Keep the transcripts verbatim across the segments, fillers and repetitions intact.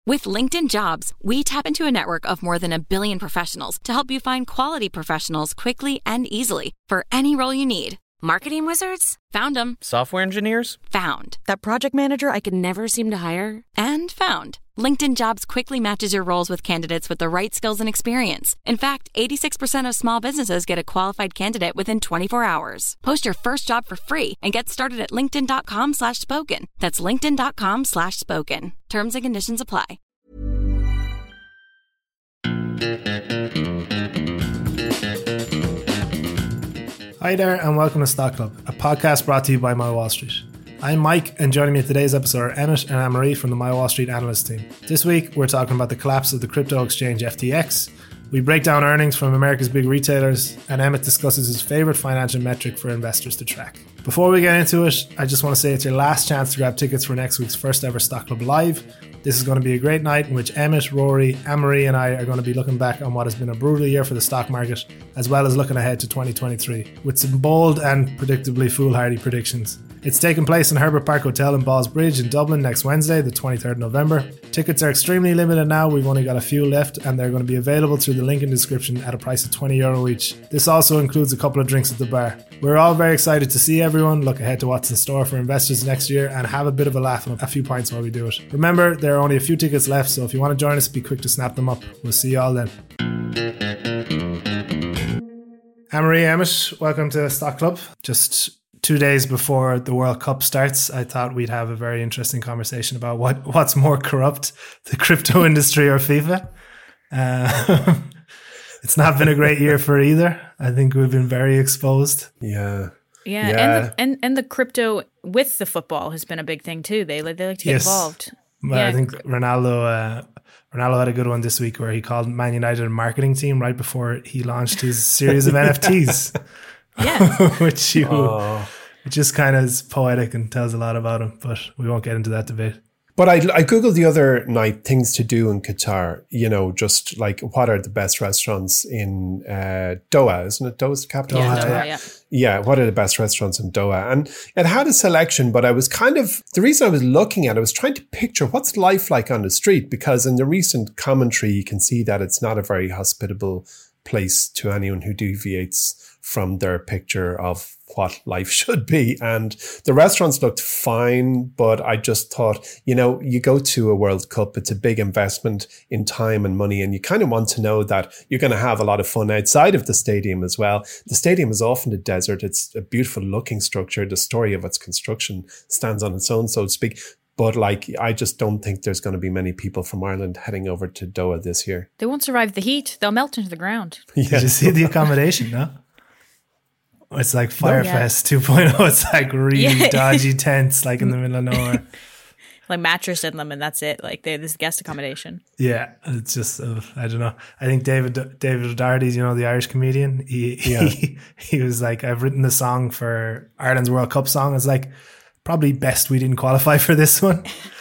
With LinkedIn Jobs, we tap into a network of more than a billion professionals to help you find quality professionals quickly and easily for any role you need. Marketing wizards? Found them. Software engineers? Found. That project manager I could never seem to hire? And found. LinkedIn Jobs quickly matches your roles with candidates with the right skills and experience. In fact, eighty-six percent of small businesses get a qualified candidate within twenty-four hours. Post your first job for free and get started at linkedin.com slash spoken. That's linkedin.com slash spoken. Terms and conditions apply. Hi there and welcome to Stock Club, a podcast brought to you by My Wall Street. I'm Mike, and joining me in today's episode are Emmett and Anne-Marie from the My Wall Street analyst team. This week, we're talking about the collapse of the crypto exchange F T X. We break down earnings from America's big retailers, and Emmett discusses his favourite financial metric for investors to track. Before we get into it, I just want to say it's your last chance to grab tickets for next week's first ever Stock Club Live. This is going to be a great night in which Emmett, Rory, Anne-Marie and I are going to be looking back on what has been a brutal year for the stock market, as well as looking ahead to twenty twenty-three, with some bold and predictably foolhardy predictions. It's taking place in Herbert Park Hotel in Ballsbridge in Dublin next Wednesday, the twenty-third of November. Tickets are extremely limited now, we've only got a few left, and they're going to be available through the link in the description at a price of twenty euro each. This also includes a couple of drinks at the bar. We're all very excited to see everyone, look ahead to what's in store for investors next year, and have a bit of a laugh and a few pints while we do it. Remember, there are only a few tickets left, so if you want to join us, be quick to snap them up. We'll see you all then. Anne-Marie, Emmett, welcome to Stock Club. Just two days before the World Cup starts, I thought we'd have a very interesting conversation about what, what's more corrupt, the crypto industry or FIFA. Uh, it's not been a great year for either. I think we've been very exposed. Yeah. Yeah, yeah. and the, and and the crypto with the football has been a big thing too. They like they like to get Yes. involved. Well, yeah. I think Ronaldo uh, Ronaldo had a good one this week where he called Man United a marketing team right before he launched his series of N F Ts. Yeah. which you, Oh. which just kind of is poetic and tells a lot about him, but we won't get into that debate. But I, I Googled the other night things to do in Qatar, you know, just like what are the best restaurants in uh, Doha, isn't it? Doha's the capital? Yeah, Doha, Doha, yeah. yeah. Yeah, what are the best restaurants in Doha? And it had a selection, but I was kind of, the reason I was looking at it, I was trying to picture what's life like on the street, because in the recent commentary, you can see that it's not a very hospitable place to anyone who deviates from their picture of what life should be. And the restaurants looked fine, but I just thought, you know, you go to a World Cup, it's a big investment in time and money, and you kind of want to know that you're going to have a lot of fun outside of the stadium as well. The stadium is often a desert. It's a beautiful looking structure. The story of its construction stands on its own, so to speak. But like, I just don't think there's going to be many people from Ireland heading over to Doha this year. They won't survive the heat. They'll melt into the ground. Did you see the accommodation, no? It's like Firefest two point oh. It's like really Yeah. dodgy tents, like in the middle of nowhere. Like mattress in them, and that's it. Like they this is guest accommodation. Yeah, it's just, uh, I don't know. I think David David O'Doherty, you know, the Irish comedian, he, Yeah. he he was like, I've written the song for Ireland's World Cup song. It's like, probably best we didn't qualify for this one.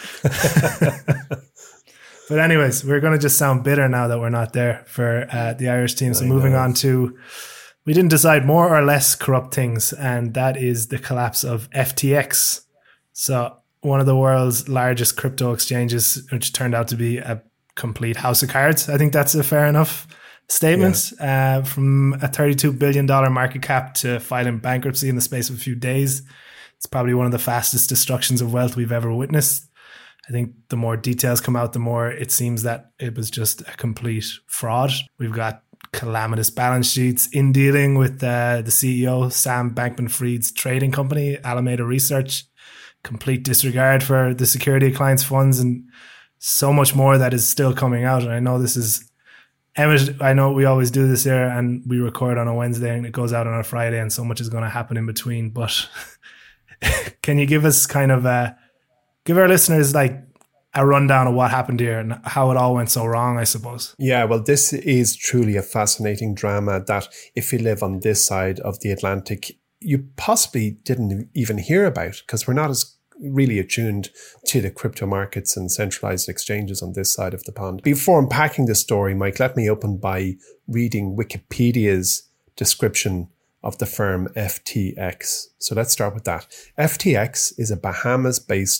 But anyways, we're going to just sound bitter now that we're not there for uh, the Irish team. So I moving know. on to, we didn't decide more or less corrupt things, and that is the collapse of F T X. So one of the world's largest crypto exchanges, which turned out to be a complete house of cards. I think that's a fair enough statement. Uh, from a thirty-two billion dollars market cap to filing bankruptcy in the space of a few days. It's probably one of the fastest destructions of wealth we've ever witnessed. I think the more details come out, the more it seems that it was just a complete fraud. We've got calamitous balance sheets in dealing with uh, the C E O, Sam Bankman-Fried's trading company, Alameda Research, complete disregard for the security of clients' funds, and so much more that is still coming out. And I know this is, Emmett, I know we always do this here and we record on a Wednesday and it goes out on a Friday, and so much is going to happen in between. But can you give us kind of a, give our listeners like a rundown of what happened here and how it all went so wrong, I suppose? Yeah, well, this is truly a fascinating drama that if you live on this side of the Atlantic, you possibly didn't even hear about, because we're not as really attuned to the crypto markets and centralized exchanges on this side of the pond. Before unpacking the story, Mike, let me open by reading Wikipedia's description of the firm F T X. So let's start with that. F T X is a Bahamas-based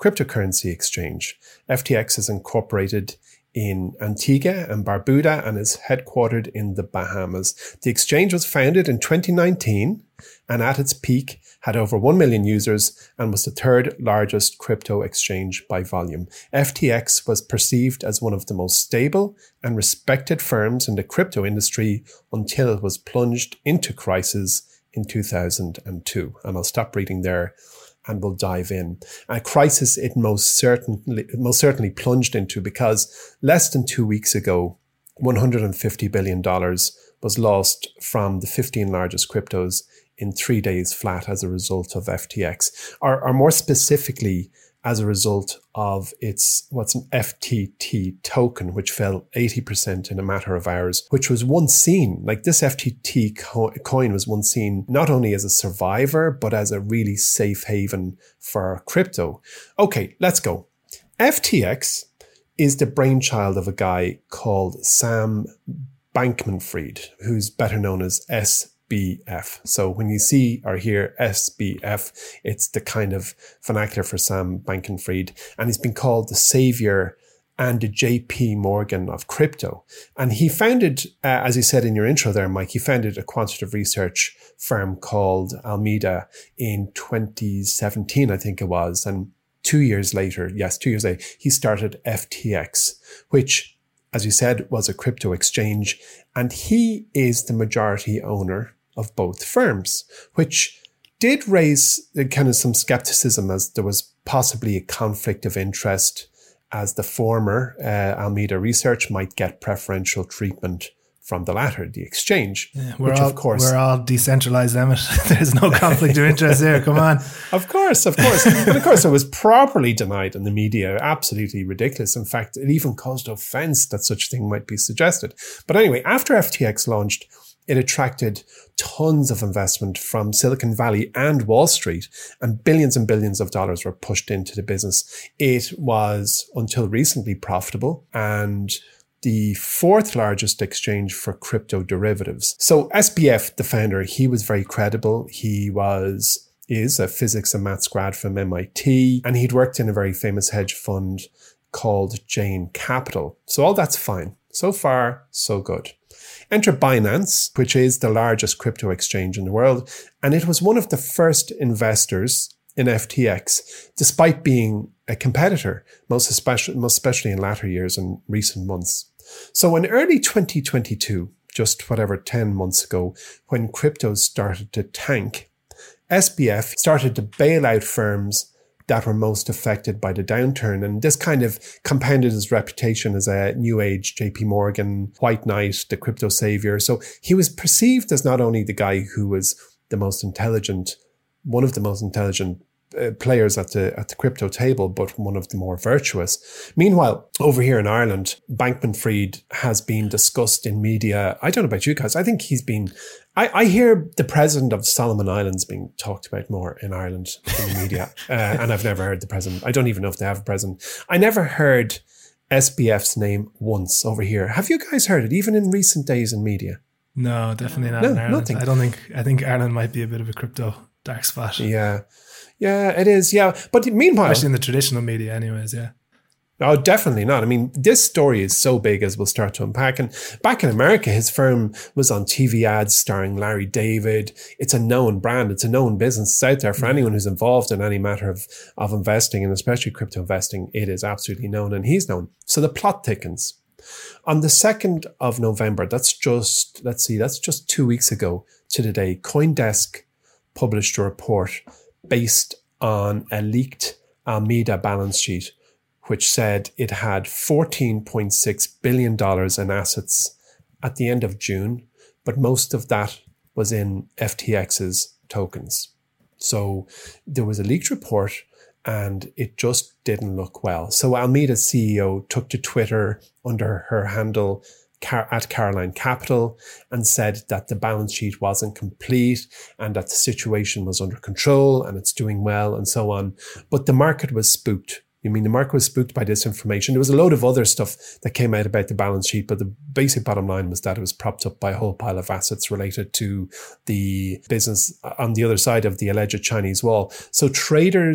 cryptocurrency exchange. F T X is incorporated in Antigua and Barbuda and is headquartered in the Bahamas. The exchange was founded in twenty nineteen and at its peak had over one million users and was the third largest crypto exchange by volume. F T X was perceived as one of the most stable and respected firms in the crypto industry until it was plunged into crisis in two thousand two. And I'll stop reading there and we'll dive in. A crisis it most certainly, most certainly plunged into because less than two weeks ago, one hundred fifty billion dollars was lost from the fifteen largest cryptos in three days flat as a result of F T X, or, or more specifically, as a result of its, what's an F T T token, which fell eighty percent in a matter of hours, which was once seen, like this F T T co- coin was once seen not only as a survivor, but as a really safe haven for crypto. Okay, let's go. F T X is the brainchild of a guy called Sam Bankman-Fried, who's better known as S B F. So when you see or hear S B F, it's the kind of vernacular for Sam Bankman-Fried. And he's been called the savior and the J P Morgan of crypto. And he founded, uh, as you said in your intro there, Mike, he founded a quantitative research firm called Alameda in twenty seventeen, I think it was. And two years later, yes, two years later, he started F T X, which, as you said, was a crypto exchange. And he is the majority owner of both firms, which did raise kind of some skepticism as there was possibly a conflict of interest as the former uh, Alameda Research might get preferential treatment from the latter, the exchange, yeah, we're which all, of course... We're all decentralized, Emmett. There's no conflict of interest there. Come on. Of course, of course. And of course, it was properly denied in the media. Absolutely ridiculous. In fact, it even caused offense that such a thing might be suggested. But anyway, after F T X launched, it attracted tons of investment from Silicon Valley and Wall Street, and billions and billions of dollars were pushed into the business. It was, until recently, profitable and the fourth largest exchange for crypto derivatives. So S B F, the founder, he was very credible. He was, is a physics and maths grad from M I T, and he'd worked in a very famous hedge fund called Jane Capital. So all that's fine. So far, so good. Enter Binance, which is the largest crypto exchange in the world, and it was one of the first investors in F T X, despite being a competitor, most especially, most especially in latter years and recent months. So in early twenty twenty-two, just whatever, ten months ago, when cryptos started to tank, S B F started to bail out firms that were most affected by the downturn. And this kind of compounded his reputation as a new age J P Morgan, white knight, the crypto savior. So he was perceived as not only the guy who was the most intelligent, one of the most intelligent uh, players at the at the crypto table, but one of the more virtuous. Meanwhile, over here in Ireland, Bankman-Fried has been discussed in media. I don't know about you guys. I think he's been... I, I hear the president of Solomon Islands being talked about more in Ireland in the media. uh, and I've never heard the president. I don't even know if they have a president. I never heard S B F's name once over here. Have you guys heard it, even in recent days in media? No, definitely not No, in Ireland. nothing. I don't think, I think Ireland might be a bit of a crypto dark spot. Yeah. Yeah, it is. Yeah. But meanwhile... Especially in the traditional media anyways, yeah. Oh, definitely not. I mean, this story is so big, as we'll start to unpack. And back in America, his firm was on T V ads starring Larry David. It's a known brand. It's a known business. It's out there for anyone who's involved in any matter of, of investing, and especially crypto investing. It is absolutely known, and he's known. So the plot thickens. On the second of November, that's just, let's see, that's just two weeks ago to the day, CoinDesk published a report based on a leaked Alameda balance sheet, which said it had fourteen point six billion dollars in assets at the end of June, but most of that was in F T X's tokens. So there was a leaked report and it just didn't look well. So Alameda's C E O took to Twitter under her handle at Caroline Capital and said that the balance sheet wasn't complete and that the situation was under control and it's doing well and so on. But the market was spooked. I mean, the market was spooked by this information. There was a load of other stuff that came out about the balance sheet, but the basic bottom line was that it was propped up by a whole pile of assets related to the business on the other side of the alleged Chinese wall. So traders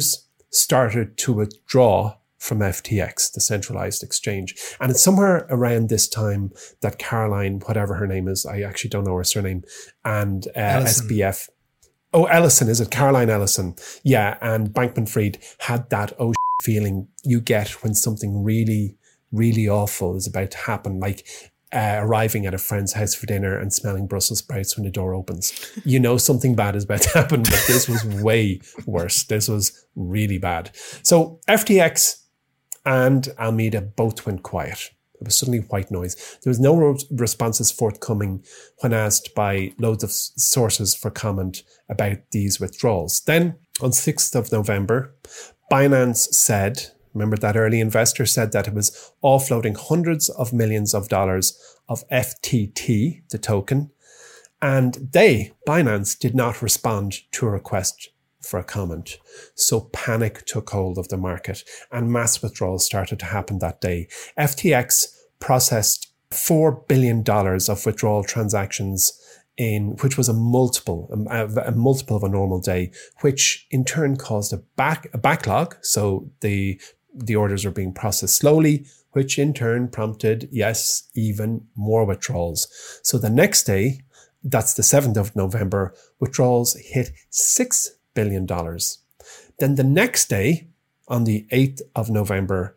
started to withdraw from F T X, the centralized exchange. And it's somewhere around this time that Caroline, whatever her name is, I actually don't know her surname, and uh, S B F. Oh, Ellison, is it? Caroline Ellison. Yeah, and Bankman-Fried had that oh feeling you get when something really, really awful is about to happen, like uh, arriving at a friend's house for dinner and smelling Brussels sprouts when the door opens. You know something bad is about to happen, but this was way worse. This was really bad. So F T X and Alameda both went quiet. It was suddenly white noise. There was no responses forthcoming when asked by loads of sources for comment about these withdrawals. Then on sixth of November, Binance said, remember that early investor said that it was offloading hundreds of millions of dollars of F T T, the token, and they, Binance, did not respond to a request for a comment. So panic took hold of the market and mass withdrawals started to happen that day. F T X processed four billion dollars of withdrawal transactions in, which was a multiple, a, a multiple of a normal day, which in turn caused a back, a backlog. So the, the orders were being processed slowly, which in turn prompted, yes, even more withdrawals. So the next day, that's the seventh of November, withdrawals hit six billion dollars. Then the next day, on the eighth of November,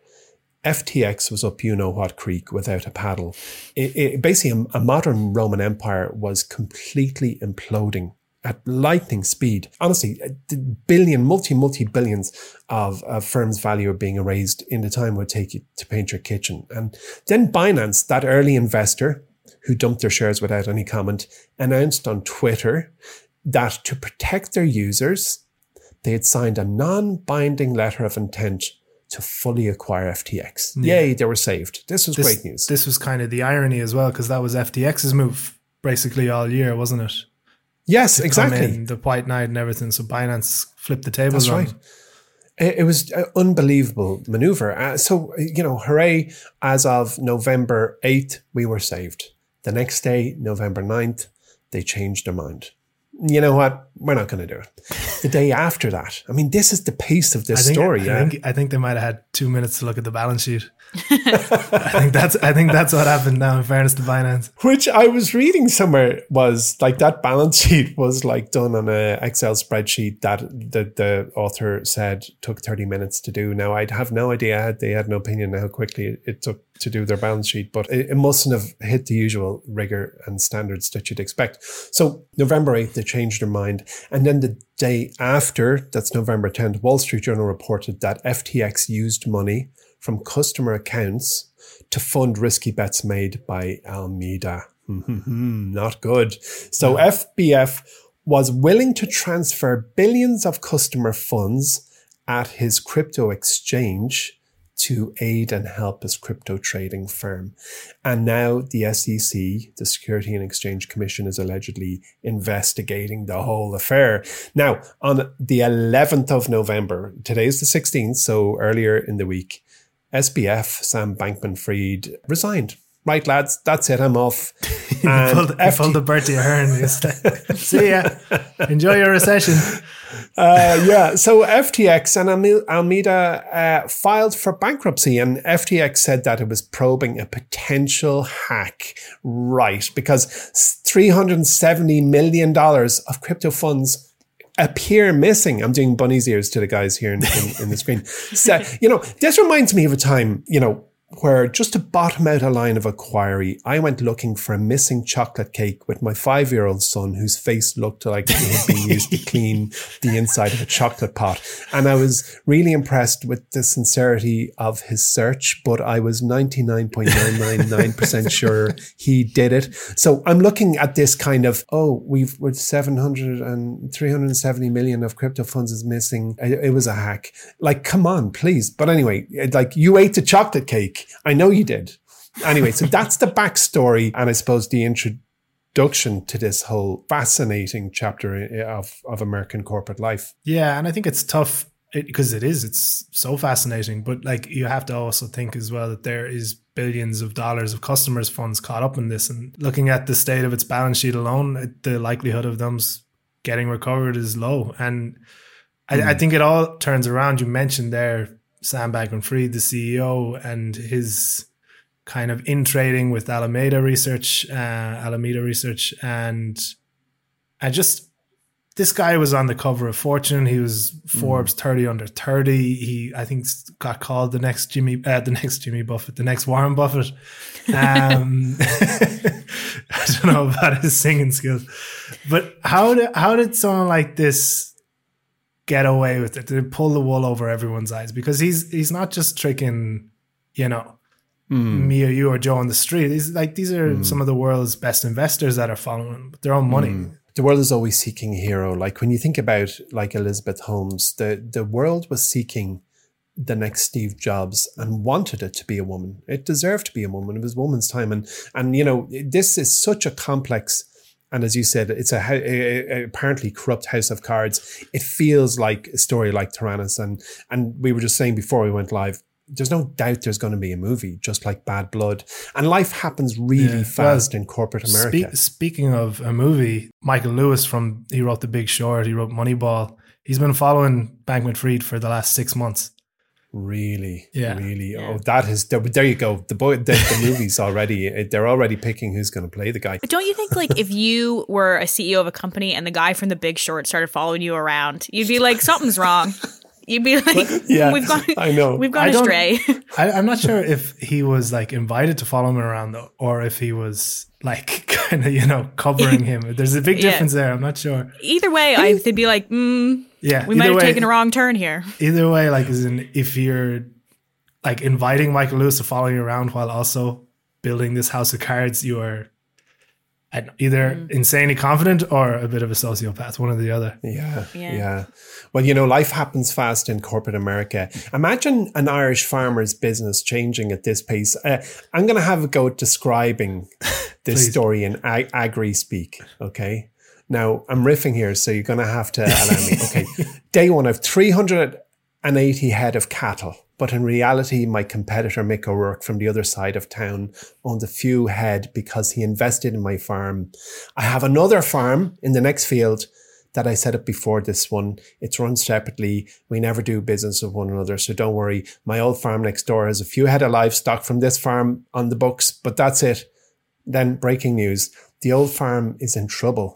F T X was up you know what creek without a paddle. It, it, basically, a, a modern Roman Empire was completely imploding at lightning speed. Honestly, billion, multi, multi-billions of, of firms' value are being erased in the time it would take you to paint your kitchen. And then Binance, that early investor who dumped their shares without any comment, announced on Twitter that to protect their users, they had signed a non-binding letter of intent to fully acquire F T X. Yeah. Yay, they were saved. This was this, great news. This was kind of the irony as well, because that was F T X's move basically all year, wasn't it? Yes, to exactly. Come in, the white knight and everything. So Binance flipped the tables. That's right. It, it was an unbelievable maneuver. Uh, so, you know, hooray, as of November eighth, we were saved. The next day, November ninth, they changed their mind. You know what? We're not going to do it. The day after that, I mean, this is the pace of this I think, story. I, yeah? think, I think they might have had two minutes to look at the balance sheet. I think that's I think that's what happened now, in fairness to Binance. Which I was reading somewhere was like that balance sheet was like done on a Excel spreadsheet that the, the author said took thirty minutes to do. Now, I'd have no idea. They had no opinion how quickly it took to do their balance sheet, but it, it mustn't have hit the usual rigor and standards that you'd expect. So November eighth, they changed their mind. And then the day after, that's November tenth, Wall Street Journal reported that F T X used money from customer accounts to fund risky bets made by Alameda. Not good. So yeah. F B F was willing to transfer billions of customer funds at his crypto exchange to aid and help his crypto trading firm. And now the S E C, the Security and Exchange Commission, is allegedly investigating the whole affair. Now, on the eleventh of November, today's the sixteenth, so earlier in the week, S B F, Sam Bankman-Fried, resigned. Right, lads, that's it, I'm off. And pulled, F- pulled the Bertie Ahern. See ya. Enjoy your recession. Uh, yeah, so F T X and Alameda uh, filed for bankruptcy, and F T X said that it was probing a potential hack, right? Because three hundred seventy million dollars of crypto funds appear missing. I'm doing bunny's ears to the guys here in, in, in the screen. So, you know, this reminds me of a time, you know, where just to bottom out a line of inquiry, I went looking for a missing chocolate cake with my five-year-old son whose face looked like it had been used to clean the inside of a chocolate pot. And I was really impressed with the sincerity of his search, but I was ninety-nine point nine nine nine percent sure he did it. So I'm looking at this kind of, oh, we've, with seven hundred and three hundred seventy million of crypto funds is missing. It, it was a hack. Like, come on, please. But anyway, like, you ate the chocolate cake. I know you did. Anyway, so that's the backstory and I suppose the introduction to this whole fascinating chapter of, of American corporate life. Yeah, and I think it's tough because it, it is. It's so fascinating. But like you have to also think as well that there is billions of dollars of customers' funds caught up in this. And looking at the state of its balance sheet alone, the likelihood of them getting recovered is low. And I, mm. I think it all turns around. You mentioned there Sam Bankman-Fried, the C E O, and his kind of in trading with Alameda Research, uh, Alameda Research, and I just this guy was on the cover of Fortune. He was Forbes mm. thirty under thirty. He, I think, got called the next Jimmy, uh, the next Jimmy Buffett, the next Warren Buffett. Um, I don't know about his singing skills, but how did how did someone like this get away with it? Did it pull the wool over everyone's eyes? Because he's he's not just tricking, you know, mm. me or you or Joe on the street. He's like these are mm. some of the world's best investors that are following him with their own money. Mm. The world is always seeking a hero. Like when you think about like Elizabeth Holmes, the, the world was seeking the next Steve Jobs and wanted it to be a woman. It deserved to be a woman. It was woman's time. And, and you know, this is such a complex, and as you said, it's a, a, a apparently corrupt house of cards. It feels like a story like Tyrannus. And, and we were just saying before we went live, there's no doubt there's going to be a movie, just like Bad Blood. And life happens really yeah. fast well, in corporate America. Spe- speaking of a movie, Michael Lewis from, he wrote The Big Short, he wrote Moneyball. He's been following Bankman-Fried for the last six months. Really? Yeah. Really? Yeah. Oh, that is, there, there you go. The boy, the, the movie's already, they're already picking who's going to play the guy. But don't you think like if you were a C E O of a company and the guy from The Big Short started following you around, you'd be like, something's wrong. You'd be like, but, yeah, we've gone, I know. We've gone I astray. I, I'm not sure if he was like invited to follow him around though, or if he was like kind of, you know, covering him. There's a big difference yeah. there. I'm not sure. Either way, I, they'd be like, mm, yeah, we might have way, taken a wrong turn here. Either way, like, as in, if you're like inviting Michael Lewis to follow you around while also building this house of cards, you are either mm. insanely confident or a bit of a sociopath, one or the other. Yeah, yeah, yeah. Well, you know, life happens fast in corporate America. Imagine an Irish farmer's business changing at this pace. Uh, I'm going to have a go at describing this story in ag- agri-speak, okay? Now, I'm riffing here, so you're going to have to allow me. Okay, day one, I have three hundred eighty head of cattle. But in reality, my competitor, Mick O'Rourke, from the other side of town, owned a few head because he invested in my farm. I have another farm in the next field that I set up before this one. It's run separately. We never do business with one another, so don't worry. My old farm next door has a few head of livestock from this farm on the books, but that's it. Then breaking news, the old farm is in trouble.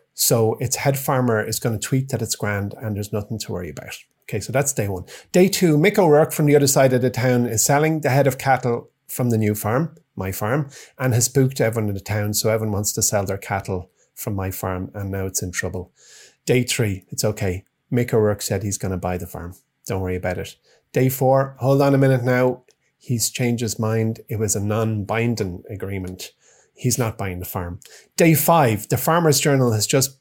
So its head farmer is going to tweet that it's grand and there's nothing to worry about. Okay, so that's day one. Day two, Mick O'Rourke from the other side of the town is selling the head of cattle from the new farm, my farm, and has spooked everyone in the town. So everyone wants to sell their cattle from my farm and now it's in trouble. Day three, it's okay. Mick O'Rourke said he's going to buy the farm. Don't worry about it. Day four, hold on a minute now. He's changed his mind. It was a non-binding agreement. He's not buying the farm. Day five, the Farmers Journal has just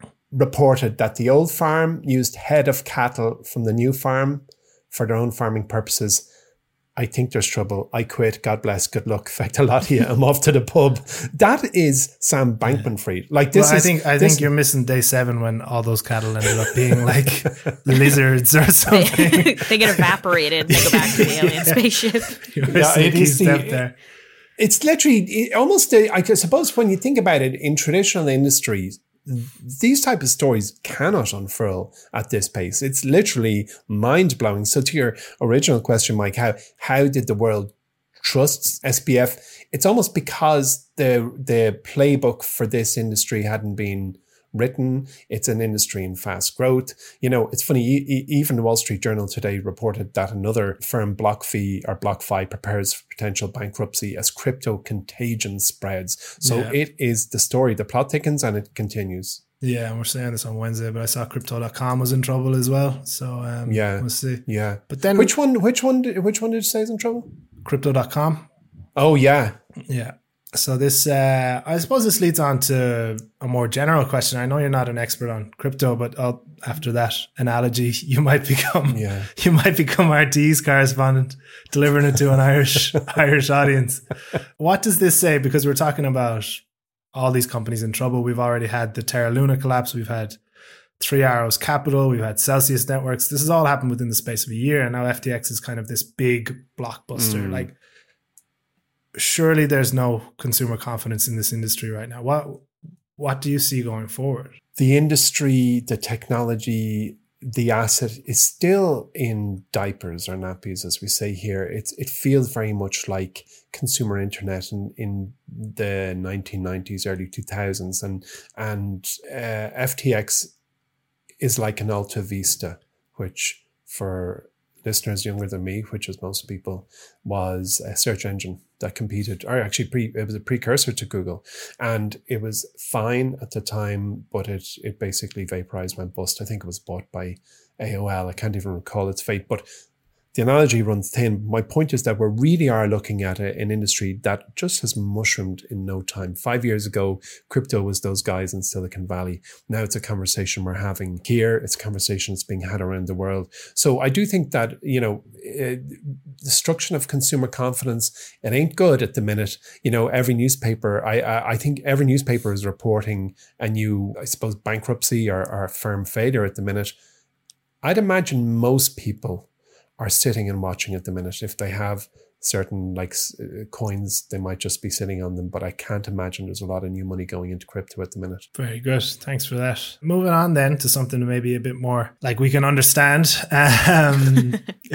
reported that the old farm used head of cattle from the new farm for their own farming purposes. I think there's trouble. I quit. God bless. Good luck. Fact a lot of you. I'm off to the pub. That is Sam Bankman-Fried. Like this well, I is, think I this, think you're missing day seven when all those cattle ended up being like lizards or something. They, they get evaporated and they go back to the alien yeah. spaceship. You're missing yeah, a key step the, there. It's literally it almost. I suppose when you think about it, in traditional industries, these type of stories cannot unfurl at this pace. It's literally mind-blowing. So to your original question, Mike, how how did the world trust S B F? It's almost because the the playbook for this industry hadn't been written. It's an industry in fast growth. You know, it's funny, e- even the Wall Street Journal today reported that another firm, BlockFi or BlockFi, prepares for potential bankruptcy as crypto contagion spreads. So yeah. It is the story. The plot thickens and it continues. Yeah, and we're saying this on Wednesday, but I saw crypto dot com was in trouble as well. So um, yeah, we'll see. Yeah. But then which one, which one, which one did you say is in trouble? crypto dot com. Oh, yeah. Yeah. So this, uh, I suppose this leads on to a more general question. I know you're not an expert on crypto, but I'll, after that analogy, you might become, yeah. you might become R T E's correspondent, delivering it to an Irish, Irish audience. What does this say? Because we're talking about all these companies in trouble. We've already had the Terra Luna collapse. We've had Three Arrows Capital. We've had Celsius Networks. This has all happened within the space of a year. And now F T X is kind of this big blockbuster. Mm. Like, surely there's no consumer confidence in this industry right now. What what do you see going forward? The industry, the technology, the asset is still in diapers or nappies, as we say here. It's, it feels very much like consumer internet in, in the nineteen nineties, early two thousands. And, and uh, F T X is like an Alta Vista, which for listeners younger than me, which is most people, was a search engine that competed, or actually pre, it was a precursor to Google. And it was fine at the time, but it it basically vaporized, went bust. I think it was bought by A O L. I can't even recall its fate, but the analogy runs thin. My point is that we really are looking at a, an industry that just has mushroomed in no time. Five years ago, crypto was those guys in Silicon Valley. Now it's a conversation we're having here. It's a conversation that's being had around the world. So I do think that, you know, uh, destruction of consumer confidence, it ain't good at the minute. You know, every newspaper, I I, I think every newspaper is reporting a new, I suppose, bankruptcy or, or firm failure at the minute. I'd imagine most people are sitting and watching at the minute. If they have certain like uh, coins, they might just be sitting on them. But I can't imagine there's a lot of new money going into crypto at the minute. Very good. Thanks for that. Moving on then to something maybe a bit more like we can understand. Um,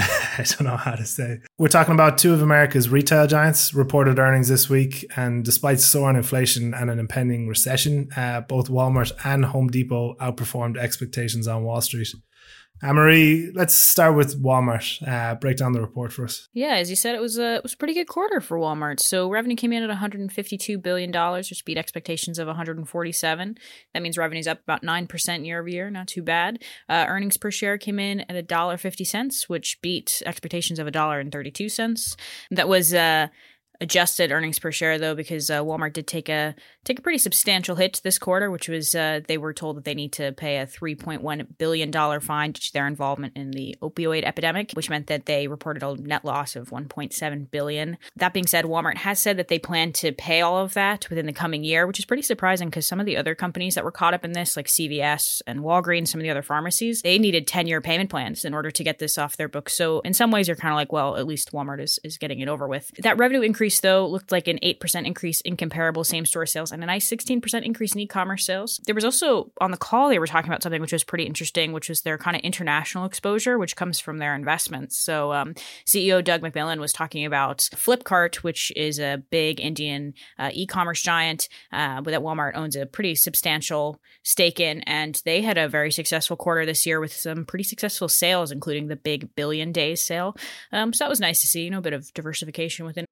I don't know how to say. We're talking about two of America's retail giants reported earnings this week. And despite soaring inflation and an impending recession, uh, both Walmart and Home Depot outperformed expectations on Wall Street. Anne-Marie, let's start with Walmart. Uh, break down the report for us. Yeah, as you said, it was a it was a pretty good quarter for Walmart. So revenue came in at one hundred fifty-two billion dollars, which beat expectations of one hundred forty-seven. That means revenue's up about nine percent year over year. Not too bad. Uh, earnings per share came in at one dollar and fifty cents, which beat expectations of one dollar and thirty-two cents. That was uh, adjusted earnings per share, though, because uh, Walmart did take a take a pretty substantial hit this quarter, which was uh, they were told that they need to pay a three point one billion dollars fine due to their involvement in the opioid epidemic, which meant that they reported a net loss of one point seven billion dollars. That being said, Walmart has said that they plan to pay all of that within the coming year, which is pretty surprising because some of the other companies that were caught up in this, like C V S and Walgreens, some of the other pharmacies, they needed ten-year payment plans in order to get this off their books. So in some ways, you're kind of like, well, at least Walmart is, is getting it over with. That revenue increase, though, looked like an eight percent increase in comparable same-store sales and a nice sixteen percent increase in e-commerce sales. There was also, on the call, they were talking about something which was pretty interesting, which was their kind of international exposure, which comes from their investments. So um, C E O Doug McMillon was talking about Flipkart, which is a big Indian uh, e-commerce giant uh, that Walmart owns a pretty substantial stake in, and they had a very successful quarter this year with some pretty successful sales, including the big Billion Days sale. Um, so that was nice to see, you know, a bit of diversification within.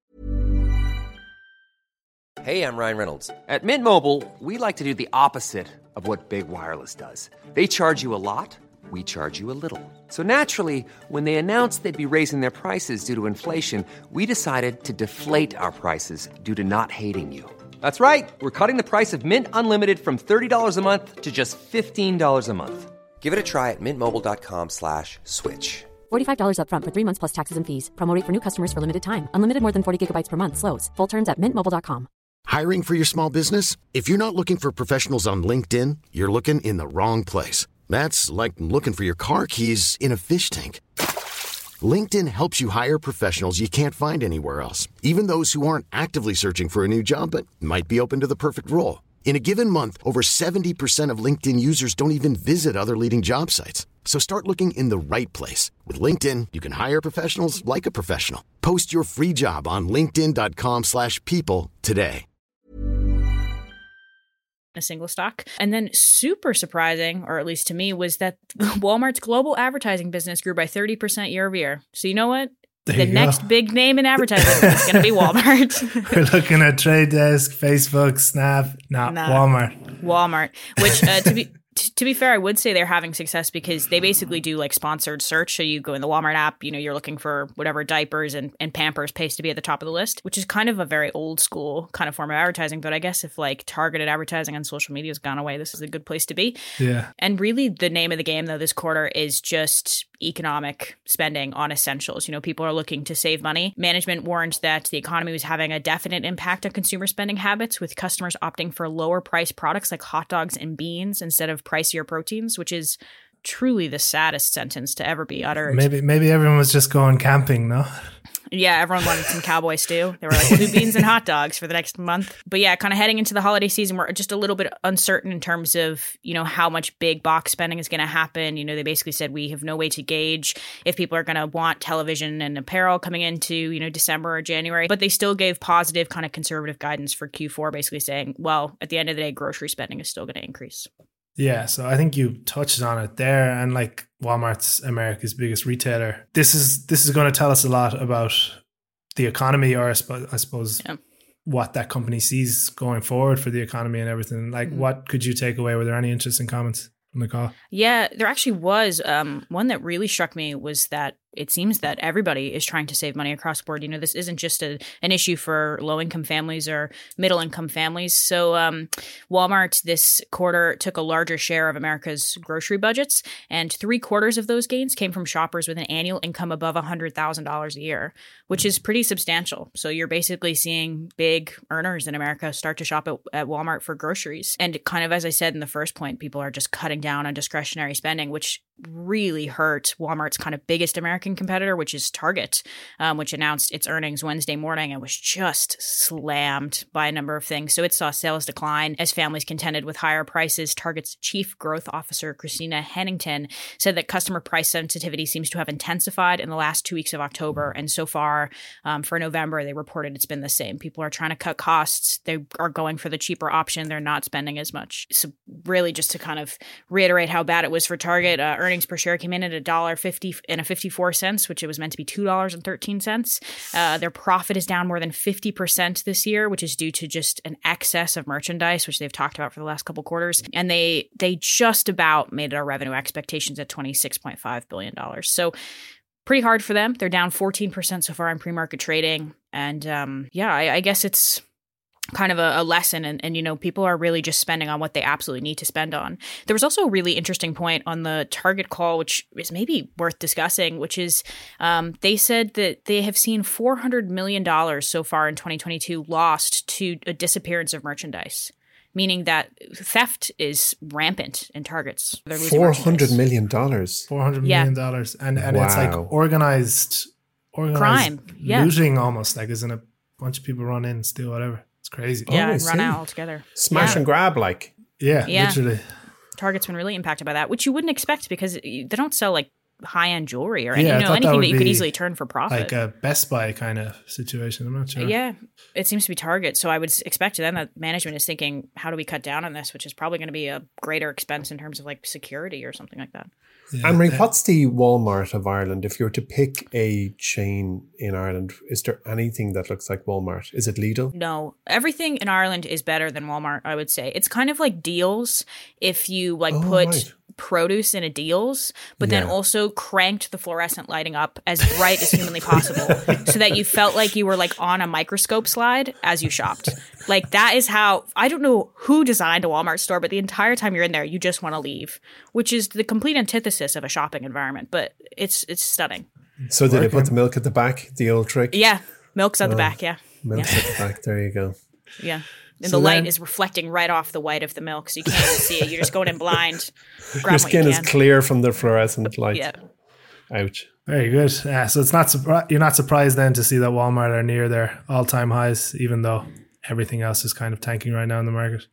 Hey, I'm Ryan Reynolds. At Mint Mobile, we like to do the opposite of what Big Wireless does. They charge you a lot, we charge you a little. So naturally, when they announced they'd be raising their prices due to inflation, we decided to deflate our prices due to not hating you. That's right. We're cutting the price of Mint Unlimited from thirty dollars a month to just fifteen dollars a month. Give it a try at mintmobile.com slash switch. forty-five dollars up front for three months plus taxes and fees. Promo rate for new customers for limited time. Unlimited more than forty gigabytes per month slows. Full terms at mint mobile dot com. Hiring for your small business? If you're not looking for professionals on LinkedIn, you're looking in the wrong place. That's like looking for your car keys in a fish tank. LinkedIn helps you hire professionals you can't find anywhere else, even those who aren't actively searching for a new job but might be open to the perfect role. In a given month, over seventy percent of LinkedIn users don't even visit other leading job sites. So start looking in the right place. With LinkedIn, you can hire professionals like a professional. Post your free job on linkedin.com slash people today. A single stock. And then super surprising, or at least to me, was that Walmart's global advertising business grew by thirty percent year over year. So you know what? There the next go. big name in advertising is going to be Walmart. We're looking at Trade Desk, Facebook, Snap, not nah, Walmart. Walmart, which uh, to be... To be fair, I would say they're having success because they basically do like sponsored search. So you go in the Walmart app, you know, you're looking for whatever diapers and, and Pampers pays to be at the top of the list, which is kind of a very old school kind of form of advertising. But I guess if like targeted advertising on social media has gone away, this is a good place to be. Yeah. And really the name of the game, though, this quarter is just economic spending on essentials. You know, people are looking to save money. Management warned that the economy was having a definite impact on consumer spending habits, with customers opting for lower priced products like hot dogs and beans instead of pricier proteins, which is truly the saddest sentence to ever be uttered. Maybe maybe everyone was just going camping, no? Yeah, everyone wanted some cowboy stew. They were like, we'll do beans and hot dogs for the next month. But yeah, kind of heading into the holiday season, we're just a little bit uncertain in terms of, you know, how much big box spending is going to happen. You know, they basically said we have no way to gauge if people are going to want television and apparel coming into, you know, December or January. But they still gave positive kind of conservative guidance for Q four, basically saying, well, at the end of the day, grocery spending is still going to increase. Yeah, so I think you touched on it there, and like Walmart's America's biggest retailer. This is this is going to tell us a lot about the economy, or I suppose, I suppose yeah. what that company sees going forward for the economy and everything. Like, mm-hmm. what could you take away? Were there any interesting comments on the call? Yeah, there actually was. Um, one that really struck me was that it seems that everybody is trying to save money across the board. You know, this isn't just a, an issue for low-income families or middle-income families. So um, Walmart this quarter took a larger share of America's grocery budgets, and three quarters of those gains came from shoppers with an annual income above one hundred thousand dollars a year, which is pretty substantial. So you're basically seeing big earners in America start to shop at, at Walmart for groceries. And kind of, as I said in the first point, people are just cutting down on discretionary spending, which really hurt Walmart's kind of biggest American competitor, which is Target, um, which announced its earnings Wednesday morning and was just slammed by a number of things. So it saw sales decline as families contended with higher prices. Target's chief growth officer, Christina Hennington, said that customer price sensitivity seems to have intensified in the last two weeks of October. And so far um, for November, they reported it's been the same. People are trying to cut costs. They are going for the cheaper option. They're not spending as much. So really just to kind of reiterate how bad it was for Target, uh, earnings per share came in at one dollar fifty and a fifty-four cents, which it was meant to be two dollars and thirteen cents. Uh, their profit is down more than fifty percent this year, which is due to just an excess of merchandise, which they've talked about for the last couple quarters. And they they just about made our revenue expectations at twenty-six point five billion dollars. So pretty hard for them. They're down fourteen percent so far in pre-market trading. And um, yeah, I, I guess it's kind of a, a lesson. And, and, you know, people are really just spending on what they absolutely need to spend on. There was also a really interesting point on the Target call, which is maybe worth discussing, which is um, they said that they have seen four hundred million dollars so far in twenty twenty-two lost to a disappearance of merchandise, meaning that theft is rampant in Targets. four hundred million dollars. four hundred million dollars. Yeah. And, and wow. It's like organized, organized crime. Yeah. Looting almost, like isn't a bunch of people run in, steal whatever. It's crazy. Yeah, oh, and run out altogether. Smash yeah. and grab, like. Yeah, yeah, literally. Target's been really impacted by that, which you wouldn't expect because they don't sell like high-end jewelry or yeah, any, you know, anything that you could easily turn for profit. Like a Best Buy kind of situation. I'm not sure. Yeah, it seems to be Target. So I would expect then that management is thinking, how do we cut down on this, which is probably going to be a greater expense in terms of like security or something like that. Yeah. Anne-Marie, what's the Walmart of Ireland? If you were to pick a chain in Ireland, is there anything that looks like Walmart? Is it Lidl? No. Everything in Ireland is better than Walmart, I would say. It's kind of like Deals if you like oh, put right. produce in a Deals, but Yeah. then also cranked the fluorescent lighting up as bright as humanly possible so that you felt like you were like on a microscope slide as you shopped. Like that is how, I don't know who designed a Walmart store, but the entire time you're in there, you just want to leave, which is the complete antithesis of a shopping environment, but it's it's stunning. So did they put the milk at the back, the old trick? Yeah, milk's at the Oh, back, yeah. Milk's yeah. at the back, there you go. Yeah. And So the light then- is reflecting right off the white of the milk, so you can't even see it. You're just going in blind. Grab Your skin what you is can. clear from the fluorescent light. Yeah. Ouch. Very good. Yeah, so it's not surpri- you're not surprised then to see that Walmart are near their all-time highs, even though everything else is kind of tanking right now in the market.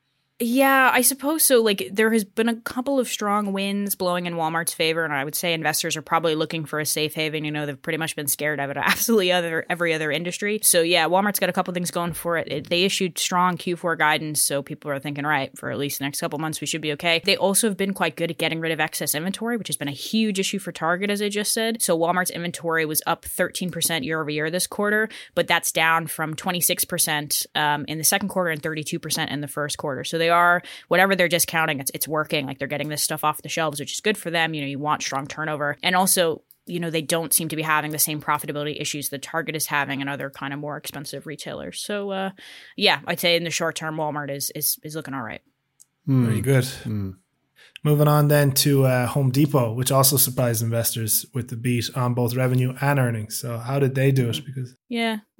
Yeah, I suppose so. Like, there has been a couple of strong winds blowing in Walmart's favor, and I would say investors are probably looking for a safe haven. You know, they've pretty much been scared of it absolutely other every other industry. So yeah, Walmart's got a couple things going for it. it. They issued strong Q four guidance, so people are thinking, right, for at least the next couple months, we should be okay. They also have been quite good at getting rid of excess inventory, which has been a huge issue for Target, as I just said. So Walmart's inventory was up thirteen percent year over year this quarter, but that's down from twenty-six percent um, in the second quarter and thirty-two percent in the first quarter. So they are, whatever they're discounting, it's it's working. Like, they're getting this stuff off the shelves, which is good for them. You know, you want strong turnover. And also, you know, they don't seem to be having the same profitability issues that Target is having and other kind of more expensive retailers. So, uh, yeah, I'd say in the short term, Walmart is is is looking all right. Mm. Very good. Mm. Moving on then to uh, Home Depot, which also surprised investors with the beat on both revenue and earnings. So how did they do it? Because Yeah.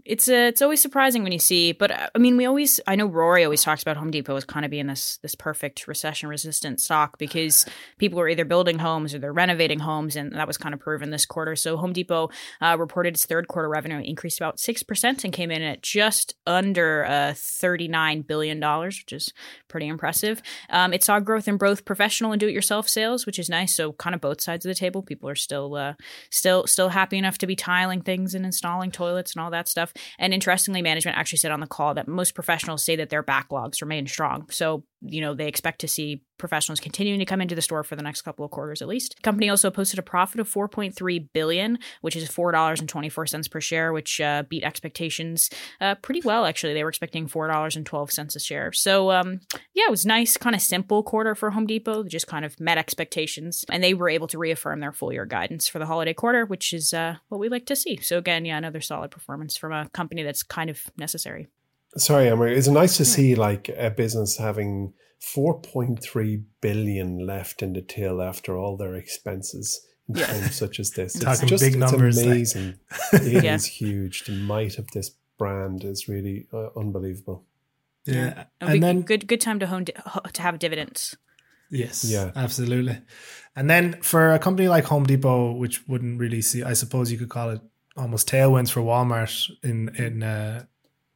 It's a, it's always surprising when you see, but uh, I mean, we always, I know Rory always talks about Home Depot as kind of being this this perfect recession resistant stock because people are either building homes or they're renovating homes, and that was kind of proven this quarter. So Home Depot uh, reported its third quarter revenue increased about six percent and came in at just under uh, thirty-nine billion dollars, which is pretty impressive. Um, it saw growth in both professional and do-it-yourself sales, which is nice. So kind of both sides of the table. People are still uh, still still happy enough to be tiling things and installing toilets and all that stuff. And interestingly, management actually said on the call that most professionals say that their backlogs remain strong. So, you know, they expect to see professionals continuing to come into the store for the next couple of quarters at least. The company also posted a profit of four point three billion dollars, which is four dollars and twenty-four cents per share, which uh, beat expectations uh, pretty well, actually. They were expecting four dollars and twelve cents a share. So, um, yeah, it was nice, kind of simple quarter for Home Depot. They just kind of met expectations, and they were able to reaffirm their full year guidance for the holiday quarter, which is uh, what we like to see. So again, yeah, another solid performance from a company that's kind of necessary. Sorry, Emery. It's nice to see like a business having four point three billion left in the till after all their expenses in Yeah. times such as this. It's Talking just big numbers, it's like. amazing. It Yeah. is huge. The might of this brand is really uh, unbelievable. Yeah. It'll And be then, good good time to hone di- to have dividends. yes, Yeah. absolutely. And then for a company like Home Depot, which wouldn't really see, I suppose you could call it almost tailwinds for Walmart in, in, uh,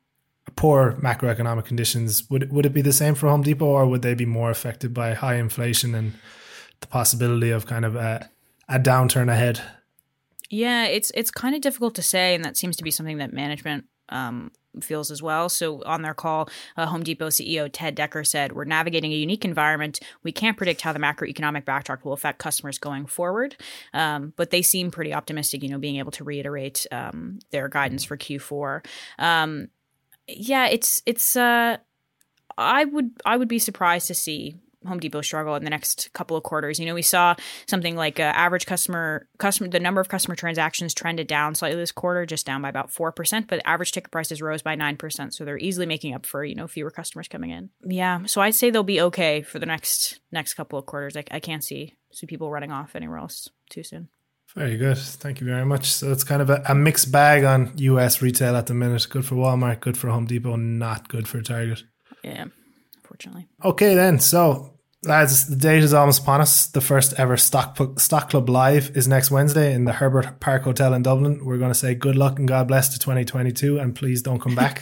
poor macroeconomic conditions, would would it be the same for Home Depot, or would they be more affected by high inflation and the possibility of kind of a, a downturn ahead? Yeah, it's it's kind of difficult to say, and that seems to be something that management um, feels as well. So on their call, uh, Home Depot C E O Ted Decker said, "We're navigating a unique environment. We can't predict how the macroeconomic backdrop will affect customers going forward." Um, but they seem pretty optimistic, you know, being able to reiterate um, their guidance for Q four. Um, yeah, it's it's. Uh, I would I would be surprised to see Home Depot struggle in the next couple of quarters. You know, we saw something like uh, average customer customer the number of customer transactions trended down slightly this quarter, just down by about four percent, but average ticket prices rose by nine percent. So they're easily making up for, you know, fewer customers coming in. Yeah, so I'd say they'll be okay for the next next couple of quarters. I, I can't see see people running off anywhere else too soon. Very good. Thank you very much. So it's kind of a, a mixed bag on U S retail at the minute. Good for Walmart, good for Home Depot, not good for Target. Yeah, unfortunately. Okay then, so lads, the date is almost upon us. The first ever Stock Stock Club Live is next Wednesday in the Herbert Park Hotel in Dublin. We're going to say good luck and God bless to twenty twenty-two, and please don't come back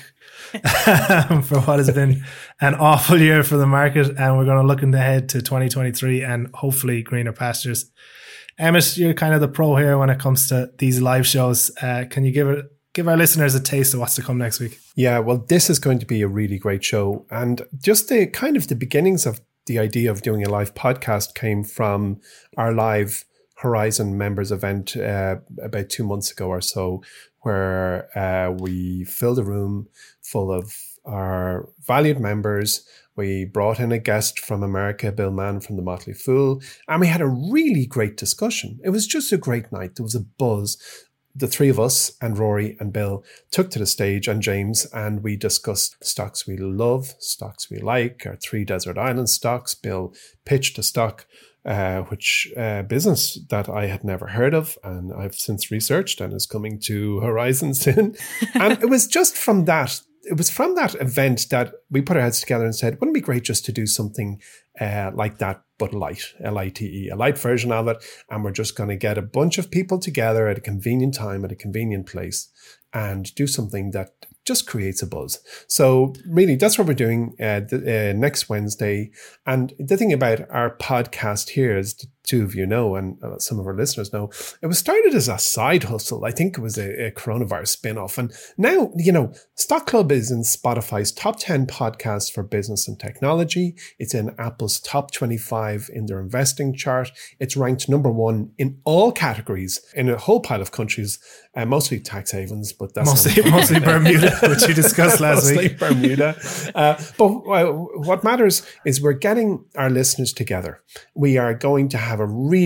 for what has been an awful year for the market. And we're going to look ahead to twenty twenty-three and hopefully greener pastures. Emmett, you're kind of the pro here when it comes to these live shows. Uh, can you give it? Give our listeners a taste of what's to come next week? Yeah, well, this is going to be a really great show. And just the kind of the beginnings of the idea of doing a live podcast came from our live Horizon members event uh, about two months ago or so, where uh, we filled a room full of our valued members. We brought in a guest from America, Bill Mann from the Motley Fool, and we had a really great discussion. It was just a great night. There was a buzz. The three of us and Rory and Bill took to the stage, and James, and we discussed stocks we love, stocks we like, our three desert island stocks. Bill pitched a stock, uh, which uh, business that I had never heard of, and I've since researched and is coming to Horizon soon. And it was just from that, it was from that event that we put our heads together and said, wouldn't it be great just to do something uh, like that, but light, L I T E, a light version of it. And we're just going to get a bunch of people together at a convenient time, at a convenient place, and do something that just creates a buzz. So really, that's what we're doing uh, the, uh, next Wednesday. And the thing about our podcast here, as the two of you know, and uh, some of our listeners know, it was started as a side hustle. I think it was a, a coronavirus spin-off. And now, you know, Stock Club is in Spotify's top ten podcasts for business and technology. It's in Apple's top twenty-five in their investing chart. It's ranked number one in all categories in a whole pile of countries, uh, mostly tax havens, but that's mostly, mostly Bermuda, which you discussed last mostly week. Bermuda. Uh, but uh, what matters is we're getting our listeners together. We are going to have a really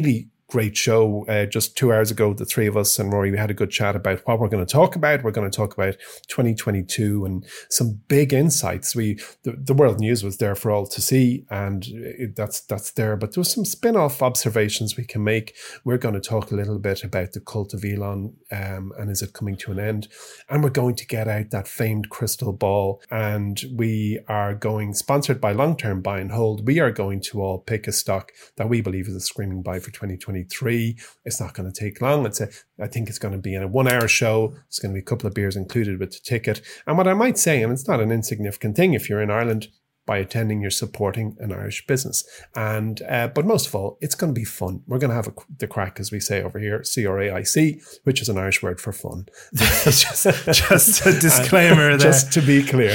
great show uh, just two hours ago, the three of us and Rory, we had a good chat about what we're going to talk about. We're going to talk about twenty twenty-two and some big insights. We the, the world news was there for all to see, and it, that's that's there. But there was some spin-off observations we can make. We're going to talk a little bit about the cult of Elon um, and is it coming to an end? And we're going to get out that famed crystal ball, and we are going, sponsored by Long Term Buy and Hold, we are going to all pick a stock that we believe is a screaming buy for twenty twenty-three. It's not going to take long. It's a, I think it's going to be in a one hour show. It's going to be a couple of beers included with the ticket. And what I might say, and it's not an insignificant thing if you're in Ireland, by attending, you're supporting an Irish business. And uh, but most of all, it's going to be fun. We're going to have a, the crack, as we say over here, C R A I C, which is an Irish word for fun. just, just a disclaimer there. Just to be clear.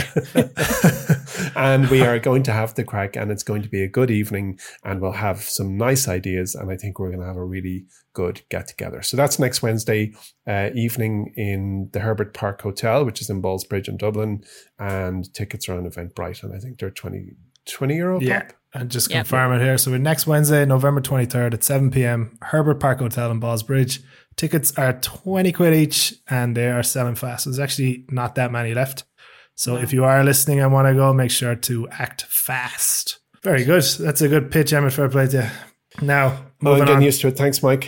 And we are going to have the crack, and it's going to be a good evening, and we'll have some nice ideas, and I think we're going to have a really good get together. So that's next Wednesday uh, evening in the Herbert Park Hotel, which is in Ballsbridge in Dublin, and tickets are on Eventbrite, and I think they're twenty, twenty euro yeah. pop. And just Yep. confirm it here. So we're next Wednesday, November twenty-third at seven p.m. Herbert Park Hotel in Ballsbridge. Tickets are twenty quid each, and they are selling fast. There's actually not that many left. So if you are listening and want to go, make sure to act fast. Very good. That's a good pitch, Emmett. Fair play to you. Now, Oh, I'm moving getting on. used to it. Thanks, Mike.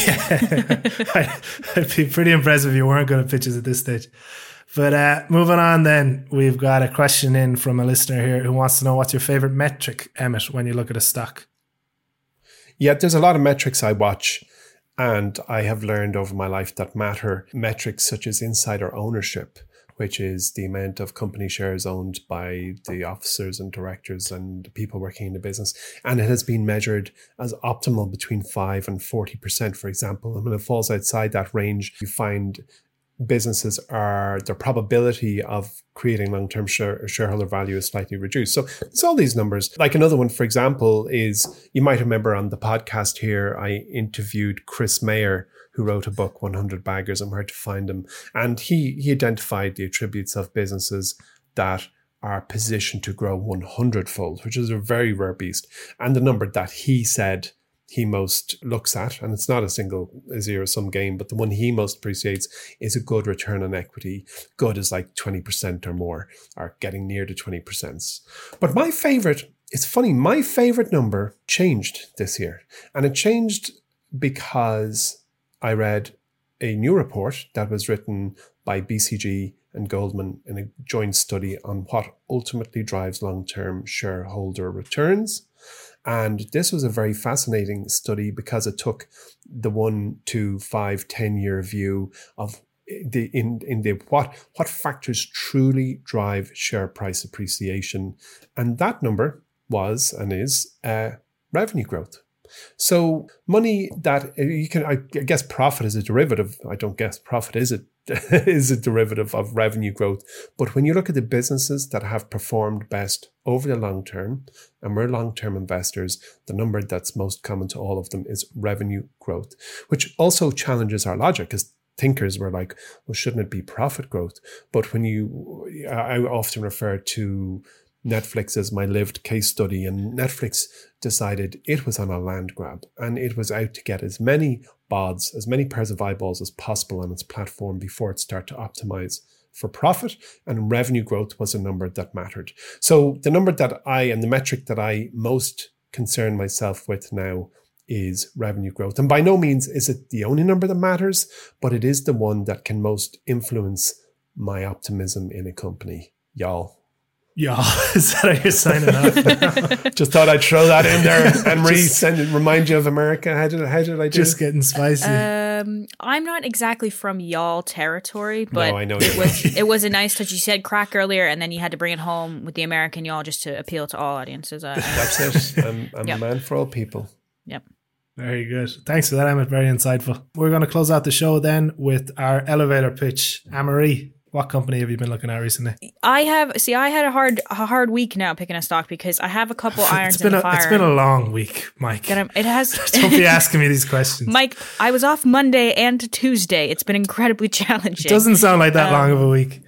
I- I'd be pretty impressed if you weren't good at pitches at this stage. But uh, moving on then, we've got a question in from a listener here who wants to know what's your favorite metric, Emmett, when you look at a stock? Yeah, there's a lot of metrics I watch, and I have learned over my life that matter. Metrics such as insider ownership, which is the amount of company shares owned by the officers and directors and people working in the business. And it has been measured as optimal between five and forty percent, for example. And when it falls outside that range, you find businesses are, their probability of creating long-term share, shareholder value is slightly reduced. So it's all these numbers. Like another one, for example, is, you might remember on the podcast here, I interviewed Chris Mayer, who wrote a book, one hundred Baggers and Where to Find Them. And he, he identified the attributes of businesses that are positioned to grow one hundred fold, which is a very rare beast. And the number that he said he most looks at, and it's not a single zero-sum game, but the one he most appreciates is a good return on equity. Good is like twenty percent or more, or getting near to twenty percent. But my favorite, it's funny, my favorite number changed this year. And it changed because I read a new report that was written by B C G and Goldman in a joint study on what ultimately drives long-term shareholder returns. And this was a very fascinating study because it took the one, two, five, ten year view of the in in the what what factors truly drive share price appreciation, and that number was and is uh, revenue growth. So money that you can, I guess profit is a derivative. I don't guess profit is a is a derivative of revenue growth. But when you look at the businesses that have performed best over the long term, and we're long-term investors, the number that's most common to all of them is revenue growth, which also challenges our logic, because thinkers were like, well, shouldn't it be profit growth? But when you, I often refer to Netflix as my lived case study, and Netflix decided it was on a land grab and it was out to get as many bods, as many pairs of eyeballs as possible on its platform before it started to optimize for profit, and revenue growth was a number that mattered. So the number that I, and the metric that I most concern myself with now is revenue growth. And by no means is it the only number that matters, but it is the one that can most influence my optimism in a company. Y'all. Yeah, is that how you're signing off? Just thought I'd throw that in there and re- send it, remind you of America. How did, how did I do? Just getting spicy. Um, I'm not exactly from y'all territory, but No, I know it you. was it was a nice touch. You said crack earlier, and then you had to bring it home with the American y'all just to appeal to all audiences. Uh, That's it. I'm, I'm Yep. a man for all people. yep. Very good. Thanks for that, Emmett. Very insightful. We're going to close out the show then with our elevator pitch. Anne-Marie, what company have you been looking at recently? I have see. I had a hard a hard week now picking a stock because I have a couple irons It's been in the a, fire. it's been a long week, Mike. That I'm- it has. Don't be asking me these questions. Mike, I was off Monday and Tuesday. It's been incredibly challenging. It doesn't sound like that Um, long of a week.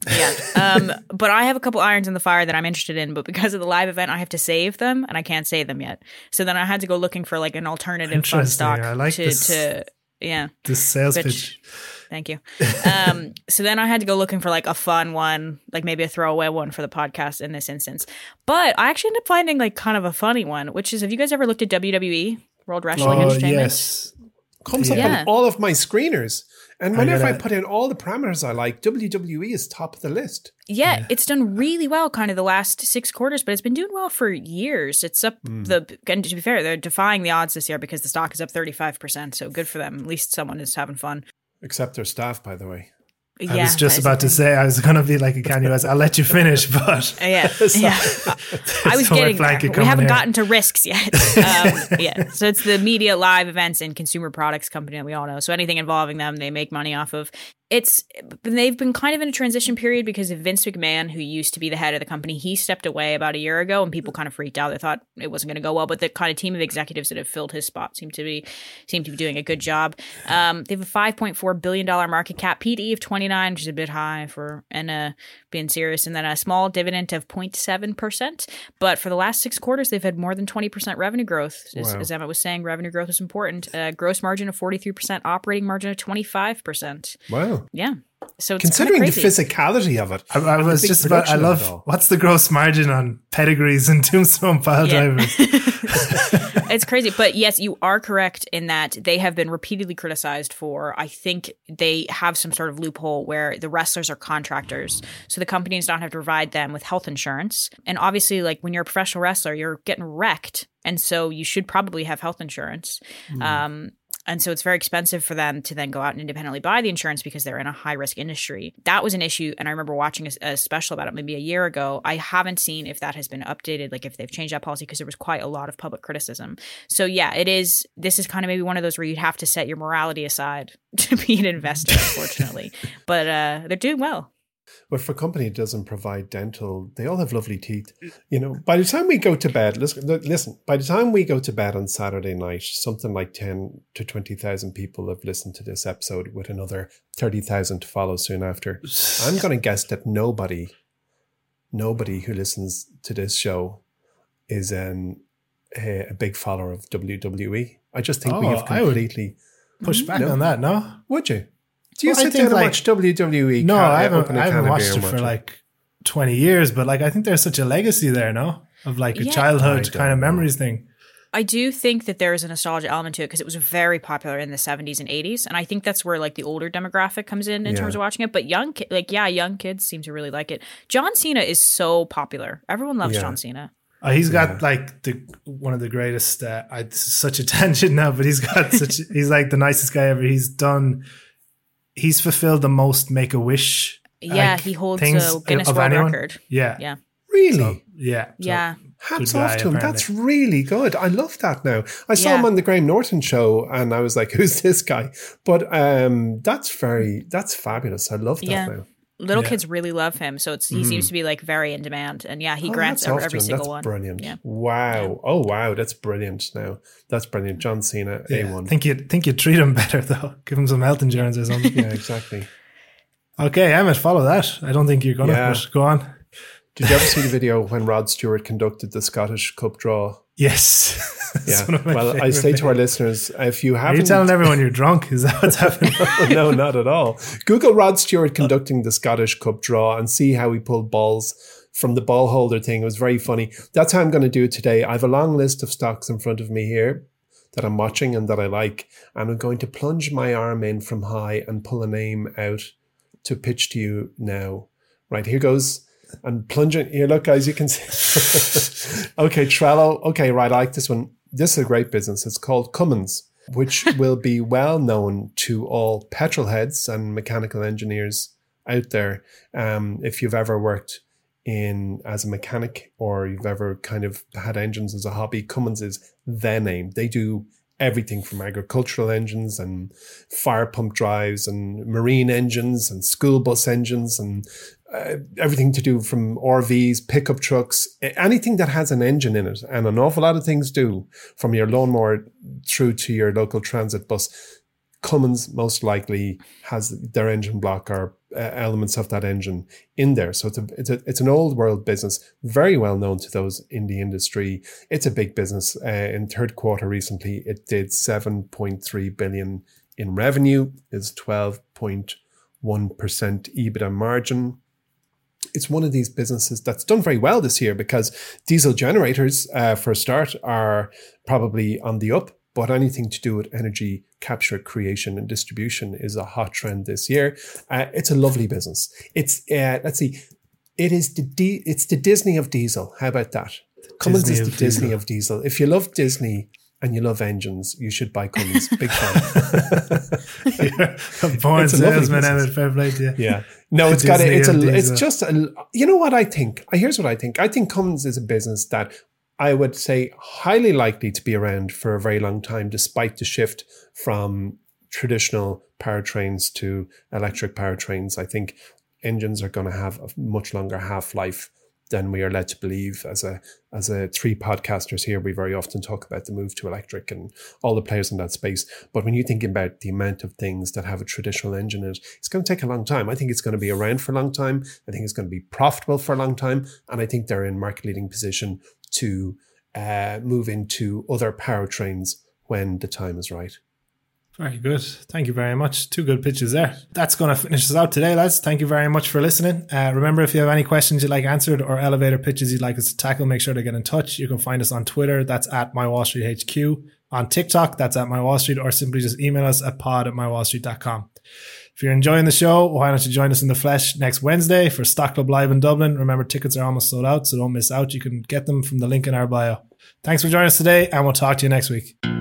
Yeah. Um, but I have a couple irons in the fire that I'm interested in, but because of the live event, I have to save them and I can't save them yet. So then I had to go looking for like an alternative fun stock I like to, this, to, yeah. This sales Which, pitch. Thank you. Um, so then I had to go looking for like a fun one, like maybe a throwaway one for the podcast in this instance. But I actually ended up finding like kind of a funny one, which is, have you guys ever looked at W W E, World Wrestling Oh, Entertainment? yes. Comes up Yeah. on all of my screeners. And I whenever I, gotta- put in all the parameters I like, W W E is top of the list. Yeah, yeah, it's done really well kind of the last six quarters, but it's been doing well for years. It's up Mm. the, and to be fair, they're defying the odds this year because the stock is up thirty-five percent. So good for them. At least someone is having fun. Except their staff, by the way. I Yeah, was just that is about the to thing. say, I was going to be like a Kanye West. I'll let you finish, but Uh, Yeah, yeah. I was So we're getting there. blanket We coming haven't here. gotten to risks yet. Um, yeah, so it's the media, live events, and consumer products company that we all know. So anything involving them, they make money off of. It's they've been kind of in a transition period because of Vince McMahon, who used to be the head of the company. He stepped away about a year ago, and people kind of freaked out. They thought it wasn't going to go well, but the kind of team of executives that have filled his spot seem to be seem to be doing a good job. Um, they have a five point four billion dollar market cap, P E of twenty-nine, which is a bit high for and uh, being serious, and then a small dividend of zero point seven percent. But for the last six quarters, they've had more than twenty percent revenue growth. As, Wow. as Emmett was saying, revenue growth is important. Uh, gross margin of forty-three percent, operating margin of twenty-five percent. Wow. Yeah. So it's Considering the kinda crazy. physicality of it. I, I and the was big just about, I production of it love, all. what's the gross margin on pedigrees and tombstone pile Yeah. drivers? It's crazy. But yes, you are correct in that they have been repeatedly criticized for, I think they have some sort of loophole where the wrestlers are contractors. So the company does not have to provide them with health insurance. And obviously, like when you're a professional wrestler, you're getting wrecked. And so you should probably have health insurance. Hmm. Um, and so it's very expensive for them to then go out and independently buy the insurance because they're in a high risk industry. That was an issue. And I remember watching a, a special about it maybe a year ago. I haven't seen if that has been updated, like if they've changed that policy, because there was quite a lot of public criticism. So yeah, it is. This is kind of maybe one of those where you'd have to set your morality aside to be an investor, unfortunately. But uh, they're doing well. But for a company that doesn't provide dental, they all have lovely teeth. You know, by the time we go to bed, listen, listen, by the time we go to bed on Saturday night, something like ten to twenty thousand people have listened to this episode with another thirty thousand to follow soon after. I'm going to guess that nobody, nobody who listens to this show is an, a, a big follower of W W E. I just think we Oh, have I would completely... Push back No. on that, no? Would you? Do you Well, I sit think, down and like- watch W W E? No, Can- I haven't, open a I can haven't of watched beer it and for watch like twenty years, but like I think there's such a legacy there, no? Of like a Yeah. I childhood don't kind of know. memories thing. I do think that there is a nostalgia element to it because it was very popular in the seventies and eighties. And I think that's where like the older demographic comes in in Yeah. terms of watching it. But young, ki- like, yeah, young kids seem to really like it. John Cena is so popular. Everyone loves Yeah. John Cena. Uh, he's got Yeah. like the one of the greatest. Uh, I, this is such a tangent now, but he's got such. He's like the nicest guy ever. He's done. He's fulfilled the most Make a Wish. Yeah, he holds a Guinness of World anyone. Record. Yeah, Yeah. Really? So, yeah, so Yeah. Hats good off guy, to him. apparently. That's really good. I love that now. I saw Yeah. him on the Graham Norton show and I was like, who's this guy? But um, that's very, that's fabulous. I love that Yeah. now. Little Yeah. kids really love him. So it's he seems to be like very in demand. And yeah, he Oh, grants hats off to every him. single That's one. brilliant. Yeah. Wow. Oh, wow. That's brilliant now. That's brilliant. John Cena, yeah. A one. Think you think you treat him better though. Give him some health insurance or something. Yeah, exactly. Okay, Emmett, follow that. I don't think you're gonna. Yeah. But go on. Did you ever see the video when Rod Stewart conducted the Scottish Cup draw? Yes. It's Yeah. one of my Well, I favorite say to our videos. listeners, if you Are haven't... you telling everyone you're drunk? Is that what's happening? No, not at all. Google Rod Stewart conducting the Scottish Cup draw and see how he pulled balls from the ball holder thing. It was very funny. That's how I'm going to do it today. I have a long list of stocks in front of me here that I'm watching and that I like. And I'm going to plunge my arm in from high and pull a name out to pitch to you now. Right, here goes. And plunging. Here, look, guys, you can see. Okay, Trello. Okay, right, I like this one. This is a great business. It's called Cummins, which will be well known to all petrol heads and mechanical engineers out there. Um, if you've ever worked in as a mechanic or you've ever kind of had engines as a hobby, Cummins is their name. They do everything from agricultural engines and fire pump drives and marine engines and school bus engines and uh, everything to do from R Vs, pickup trucks, anything that has an engine in it. And an awful lot of things do, from your lawnmower through to your local transit bus. Cummins most likely has their engine block or uh, elements of that engine in there. So it's a, it's a it's an old world business, very well known to those in the industry. It's a big business. Uh, in third quarter recently, it did seven point three billion in revenue. It's twelve point one percent EBITDA margin. It's one of these businesses that's done very well this year because diesel generators, uh, for a start, are probably on the up. But anything to do with energy capture, creation, and distribution is a hot trend this year. Uh, it's a lovely business. It's uh, let's see, it is the D- it's the Disney of diesel. How about that? Cummins Disney is the Disney diesel. of diesel. If you love Disney and you love engines, you should buy Cummins. Big fan. You're a born salesman, and fair play to you. Yeah. No, it's got a, it's a, it's just a, you know what I think? Here's what I think. I think Cummins is a business that I would say highly likely to be around for a very long time, despite the shift from traditional powertrains to electric powertrains. I think engines are going to have a much longer half-life than we are led to believe. As a as a three podcasters here, we very often talk about the move to electric and all the players in that space. But when you think about the amount of things that have a traditional engine in it, it's going to take a long time. I think it's going to be around for a long time. I think it's going to be profitable for a long time. And I think they're in market-leading position to uh, move into other powertrains when the time is right. Very good. Thank you very much. Two good pitches there. That's going to finish us out today, lads. Thank you very much for listening. Uh, remember, if you have any questions you'd like answered or elevator pitches you'd like us to tackle, make sure to get in touch. You can find us on Twitter. That's at My Wall Street H Q. On TikTok, that's at My Wall Street, or simply just email us at pod at my wall street dot com. If you're enjoying the show, why don't you join us in the flesh next Wednesday for Stock Club Live in Dublin. Remember, tickets are almost sold out, so don't miss out. You can get them from the link in our bio. Thanks for joining us today, and we'll talk to you next week.